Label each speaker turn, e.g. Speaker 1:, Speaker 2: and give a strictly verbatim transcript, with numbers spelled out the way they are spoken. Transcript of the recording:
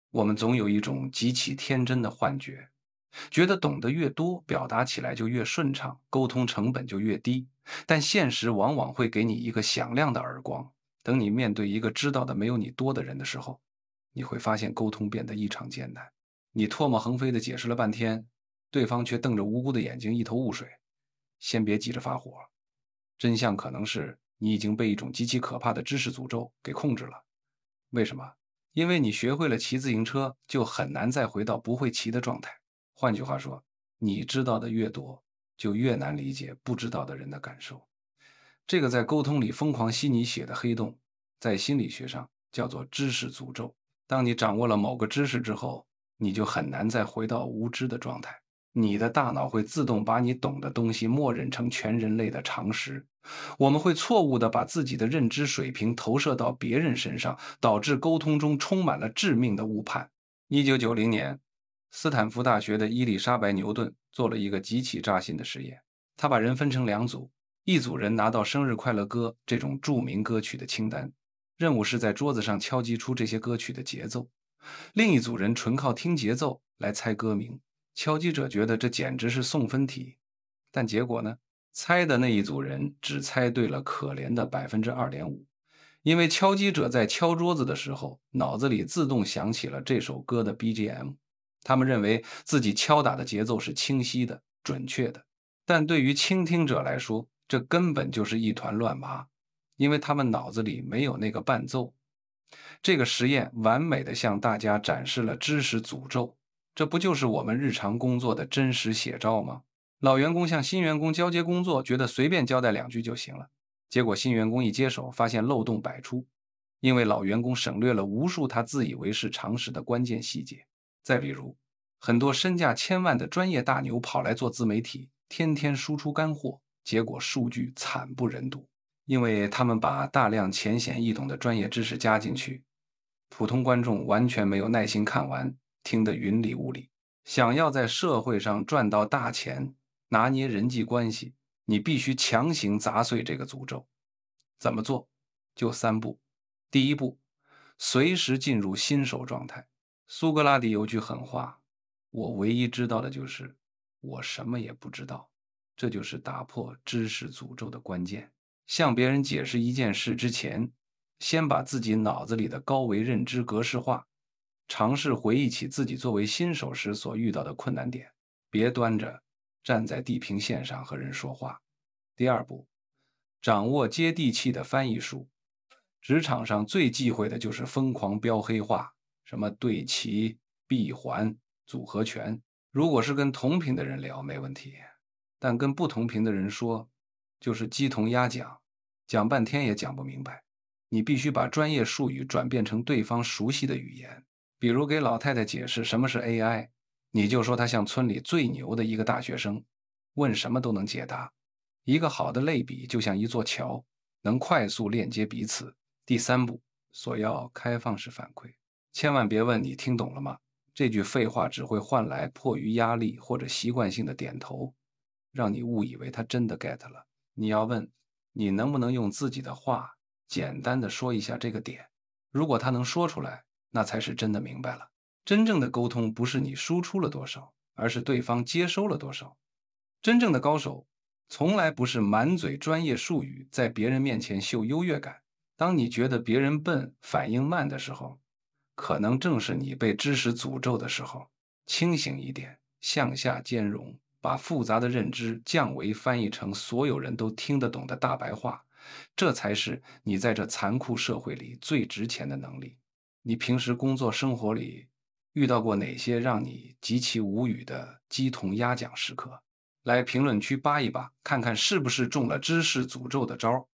Speaker 1: 我们总有一种极其天真的幻觉，觉得懂得越多，表达起来就越顺畅，沟通成本就越低。但现实往往会给你一个响亮的耳光。等你面对一个知道的没有你多的人的时候，你会发现沟通变得异常艰难。你唾沫横飞地解释了半天，对方却瞪着无辜的眼睛一头雾水。先别急着发火，真相可能是你已经被一种极其可怕的知识诅咒给控制了。为什么？因为你学会了骑自行车，就很难再回到不会骑的状态。换句话说，你知道的越多，就越难理解不知道的人的感受。这个在沟通里疯狂吸你血的黑洞，在心理学上叫做知识诅咒。当你掌握了某个知识之后，你就很难再回到无知的状态。你的大脑会自动把你懂的东西默认成全人类的常识。我们会错误地把自己的认知水平投射到别人身上，导致沟通中充满了致命的误判。一九九零年，斯坦福大学的伊丽莎白·牛顿做了一个极其扎心的实验。他把人分成两组，一组人拿到《生日快乐歌》这种著名歌曲的清单，任务是在桌子上敲击出这些歌曲的节奏；另一组人纯靠听节奏来猜歌名。敲击者觉得这简直是送分题，但结果呢？猜的那一组人只猜对了可怜的 百分之二点五， 因为敲击者在敲桌子的时候，脑子里自动响起了这首歌的 B G M， 他们认为自己敲打的节奏是清晰的、准确的。但对于倾听者来说，这根本就是一团乱麻，因为他们脑子里没有那个伴奏。这个实验完美地向大家展示了知识诅咒，这不就是我们日常工作的真实写照吗？老员工向新员工交接工作，觉得随便交代两句就行了，结果新员工一接手，发现漏洞百出，因为老员工省略了无数他自以为是常识的关键细节。再比如，很多身价千万的专业大牛跑来做自媒体，天天输出干货，结果数据惨不忍睹，因为他们把大量浅显易懂的专业知识加进去，普通观众完全没有耐心看完，听得云里雾里。想要在社会上赚到大钱，拿捏人际关系，你必须强行砸碎这个诅咒。怎么做？就三步。第一步，随时进入新手状态。苏格拉底有句狠话：我唯一知道的就是我什么也不知道。这就是打破知识诅咒的关键。向别人解释一件事之前，先把自己脑子里的高维认知格式化，尝试回忆起自己作为新手时所遇到的困难点，别端着站在地平线上和人说话。第二步，掌握接地气的翻译术。职场上最忌讳的就是疯狂标黑话，什么对齐、闭环、组合拳。如果是跟同频的人聊没问题，但跟不同频的人说，就是鸡同鸭讲，讲半天也讲不明白。你必须把专业术语转变成对方熟悉的语言。比如给老太太解释什么是 A I， 你就说她像村里最牛的一个大学生，问什么都能解答。一个好的类比就像一座桥，能快速链接彼此。第三步，索要开放式反馈，千万别问你听懂了吗？这句废话只会换来迫于压力或者习惯性的点头，让你误以为他真的 get 了。你要问，你能不能用自己的话简单的说一下这个点？如果他能说出来，那才是真的明白了。真正的沟通不是你输出了多少，而是对方接收了多少。真正的高手从来不是满嘴专业术语，在别人面前秀优越感。当你觉得别人笨、反应慢的时候，可能正是你被知识诅咒的时候。清醒一点，向下兼容，把复杂的认知降维翻译成所有人都听得懂的大白话，这才是你在这残酷社会里最值钱的能力。你平时工作生活里遇到过哪些让你极其无语的鸡同鸭讲时刻？来评论区扒一扒，看看是不是中了知识诅咒的招。